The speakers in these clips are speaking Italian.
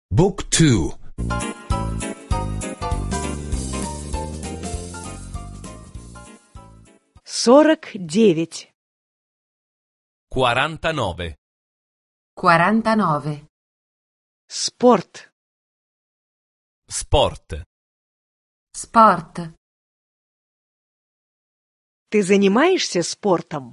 Book 2. 49. 49. 49. Спорт. Sport. Sport. Ты занимаешься спортом?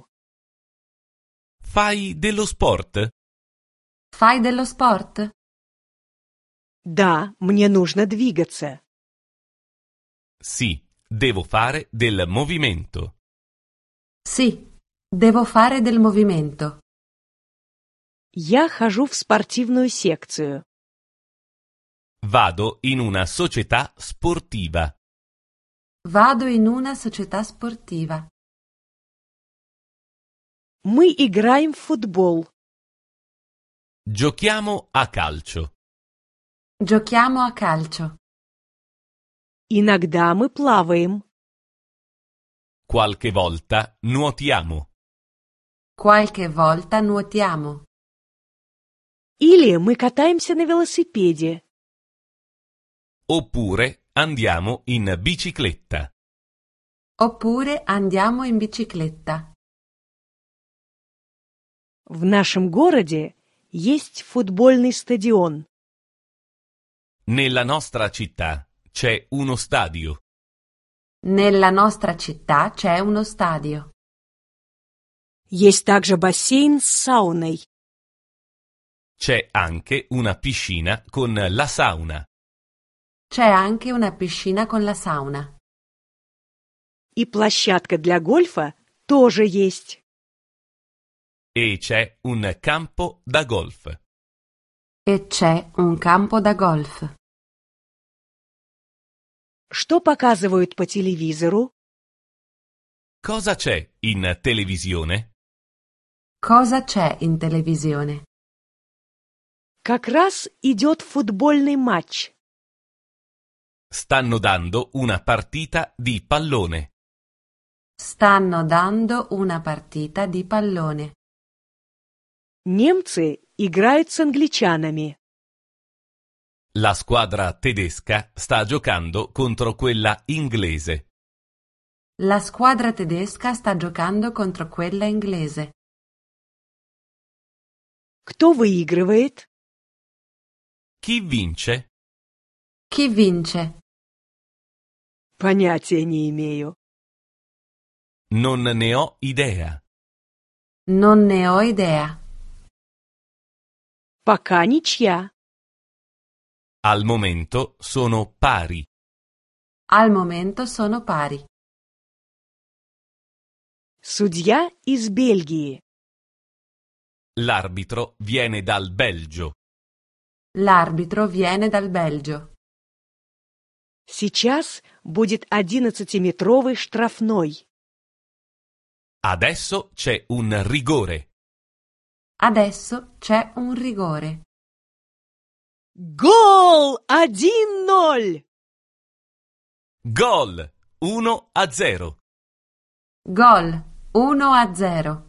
Fai dello sport? Fai dello sport? Да, мне нужно двигаться. Sì, devo fare del movimento. Sì, devo fare del movimento. Я хожу в спортивную секцию. Vado in una società sportiva. Vado in una società sportiva. Мы играем в футбол. Giochiamo a calcio. Giochiamo a calcio. Иногда мы плаваем. Qualche volta nuotiamo. Qualche volta nuotiamo. Или мы катаемся на велосипеде. Oppure andiamo in bicicletta. Oppure andiamo in bicicletta. В нашем городе есть футбольный стадион. Nella nostra città c'è uno stadio. Nella nostra città c'è uno stadio. Есть также бассейн с сауной. C'è anche una piscina con la sauna. C'è anche una piscina con la sauna. И площадка для гольфа тоже есть. E c'è un campo da golf. E c'è un campo da golf. Что показывают по телевизору? Cosa c'è in televisione? Cosa c'è in televisione? Как раз идет футбольный матч. Stanno dando una partita di pallone. Stanno dando una partita di pallone. Немцы играют с англичанами. La squadra tedesca sta giocando contro quella inglese. La squadra tedesca sta giocando contro quella inglese. Кто выигрывает? Chi vince? Chi vince? Понятия не имею. Non ne ho idea. Non ne ho idea. Пока ничья. Al momento sono pari. Al momento sono pari. Судья из Бельгии. L'arbitro viene dal Belgio. L'arbitro viene dal Belgio. Сейчас будет 11-метровый штрафной. Adesso c'è un rigore. Adesso c'è un rigore. Гол! 1-0! Gol 1-0. Gol 1-0.